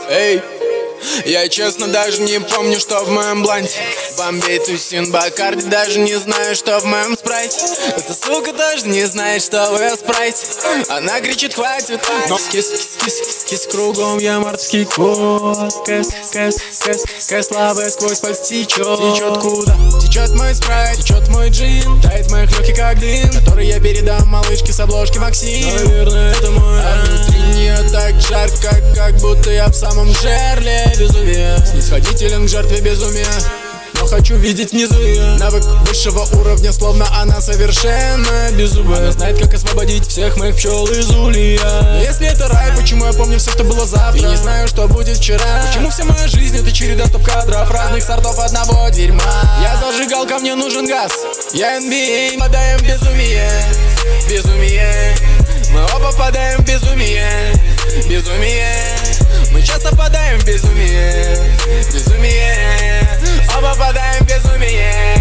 Эй, я честно даже не помню, что в моем бланте. Бомбей, тусин, Бакарди, даже не знаю, что в моем спрайте. Эта сука даже не знает, что в ее спрайте. Она кричит, хватит, но кис кругом, я морский кот. Кэс слабая сквозь пальцы течет куда? Течет мой спрайт, течет мой джин. Тает в моих легких как дым, который я передам малышке с обложки Максим. Наверное, это мой. А внутри нее так жарко, как будто я в самом жерле безумия. Снисходителен к жертве безумия, но хочу видеть внизу ее. Навык высшего уровня, словно она совершенно беззубая. Она знает, как освободить всех моих пчел из улья. Если это рай, почему я помню все, что было завтра? И не знаю, что будет вчера. Почему вся моя жизнь это череда стоп-кадров разных сортов одного дерьма? Я зажигалка, мне нужен газ. Я NBA, подаем безумие. Безумие. Мы оба падаем в безумие. Безумие. Мы часто падаем в безумие. Безумие. Оба падаем в безумие.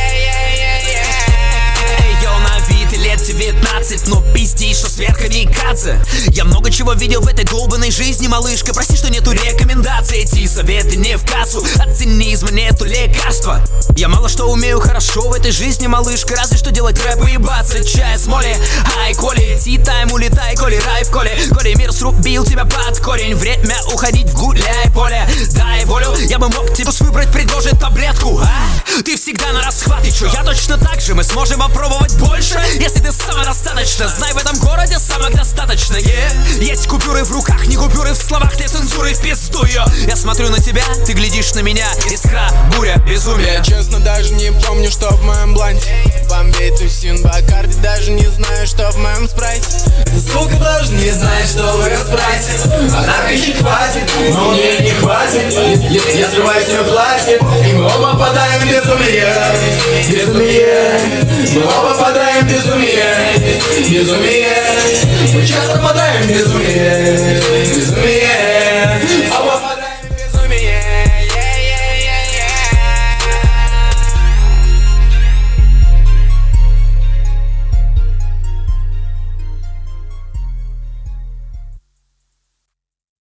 Йо, на вид лет 19, но пиздишь, что сверхкамикадзе. Я много чего видел в этой долбанной жизни, малышка. Прости, что нету рекомендаций, эти советы не в кассу. От цинизма нету лекарства. Я мало что умею хорошо в этой жизни, малышка. Разве что делать рэп и ебаться чай с моли. Ай, Коли, ти-тайм, улетай, Коли, рай в Коле. Коли, мир срубил тебя под корень. Время уходить в гуляй поле. Дай волю, я бы мог тебе выбрать, предложить таблетку. Ты всегда на расхват, и чё, я точно так же. Мы сможем попробовать больше, если ты самодостаточна. Знай, в этом городе самых достаточно. Есть купюры в руках, не купюры в словах. Ты цензурой в пизду ее. Я смотрю на тебя, ты глядишь на меня. Искра, буря, безумие. Я честно даже не помню, что в моем бланте. Бомбей, тусин, Бакарди, даже не знаю, что в моем спрайте. Эта сука даже не знает, что в ее спрайте. Она кричит, хватит, но мне не хватит. Я срываю с нее платье, и мы оба падаем в безумие. Безумие. Мы оба падаем в безумие. Безумие. Мы часто падаем в безумие.